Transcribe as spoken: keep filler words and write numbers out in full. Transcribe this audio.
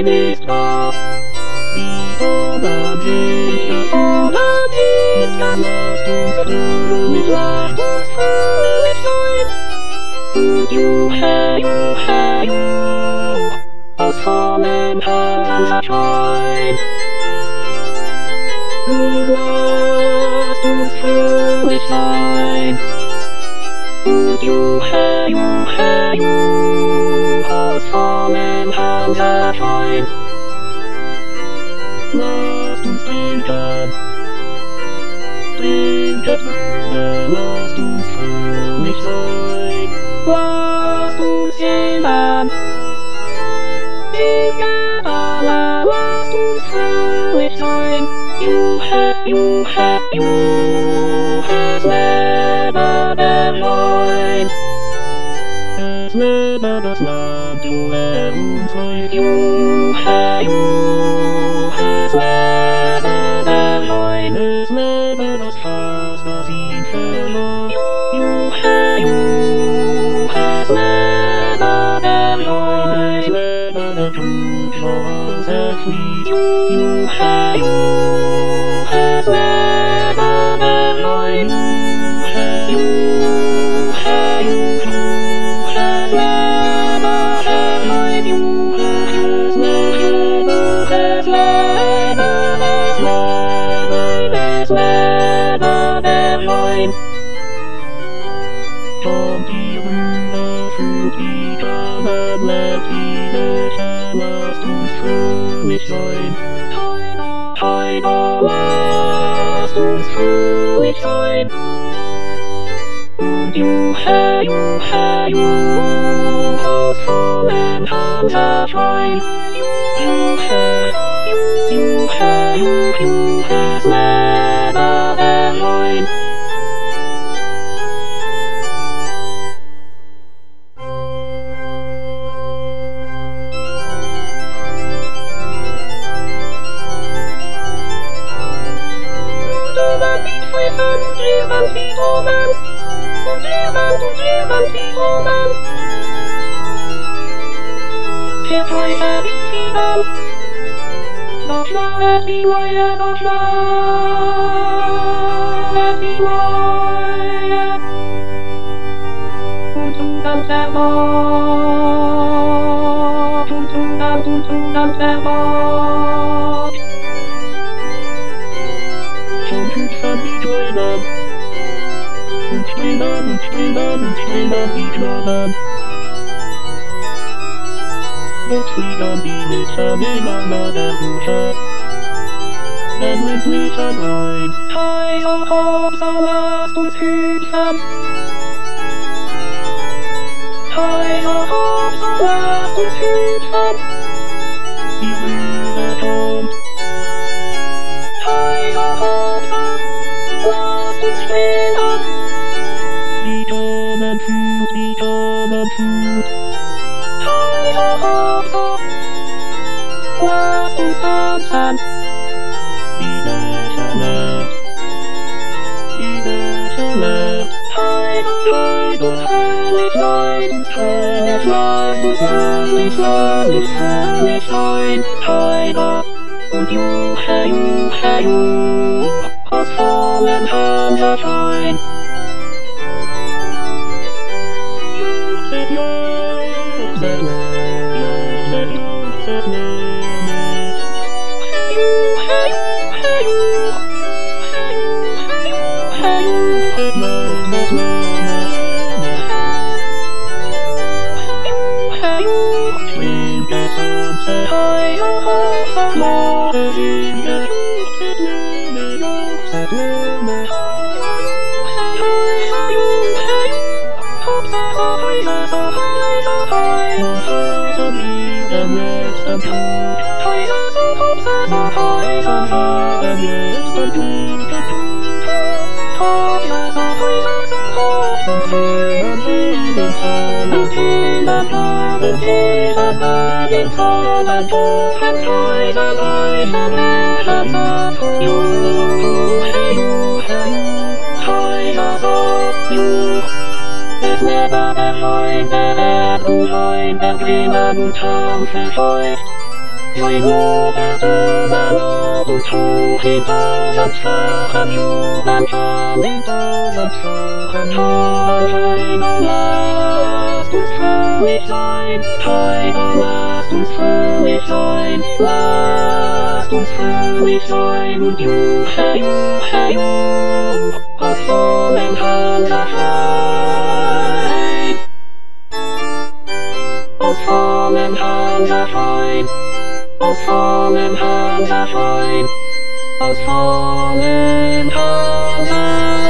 nicht wahr. Wie romantisch, wie romantisch, ja, lasst uns fröhlich, lasst uns fröhlich sein. Und juhe, juhe, juhu, aus vollem Herzen nun lasst uns fröhlich sein. Und juhe, juhe, juhu, aus vollem Herzen lasst uns trinken, trinket Brüder, lasst uns fröhlich sein. Lasst uns singen, singen alle, lasst uns fröhlich sein. Juhe, juhe, juhu, es lebe der Wein. Es lebe das Land, juhe und Zeug, juhe, juhu, es lebe der Wein. Es lebe das Fass, das ihn verlor, juhe, juhu, es lebe der Wein. Es lebe der Blut, was er fließt, juhe, juhu, es lebe der Wein. Juhe, juhe, juhu, es lebe der Wein. Juhe, es lebe, es lebe, es lebe, es lebe der Wein. Kommt die Rühre, führt die Kamen, lehrt die Löcher, lasst uns fröhlich sein. Heiner, lasst uns fröhlich sein. Und juhe, juhe, juhu, aus vollem Herzen juhe, juhe, juhu, es lebe der Wein. Und drüben wie oben, und drüben, und drüben wie oben. Het Feuer wie Fliegen, doch schlaget wie Reue, doch schlaget wie Reue. Und du dann der Mord, und du dann, und du dann der Mord. Schon hüpfen die Träume, und springen, und springen, und springen die Knaben. Dort fliegen die Lichter nebeneinander der Busche, denn mit Lichtern rein. Hei, ho, ho, so lasst uns hüpfen. Hei, ho, ho, so lasst uns hüpfen. Die Rühre kommt. Hei, ho, ho, so lasst uns springen. Die Kamen führt, die Kamen führt. Hei, ho, ho, so lasst uns tanzen. Die Löcher leert, die Löcher leert. Hei, lasst uns fröhlich sein, uns fröhlich, lasst uns fröhlich, lasst uns fröhlich sein. Hei, und juhe, juhe, juhu, aus vollem Herzen. Juchzet, juchzet, juchzet, juchzet, juchzet. Juhe, juhe, juhu, juhe, juchzet, juchzet, juhe, juhu, schwinget Tanze, hei, ho, ho, so lache, singet, juchzet, jume, juchzet, jume. Es lebe der Wein, der Wert und Wein, der Bremen und Traum verfolgt. Rồi ngô về tư ba lo tu thu khi ta dập xa khăn yu ban cha lý ta dập xa khăn ha thai ba la tu sư li shine thai ba la tu sư li shine la tu sư li shine would you hey you hey you a soul and hands are fine a soul and hands are fine a solemn hands are fine, a solemn hands are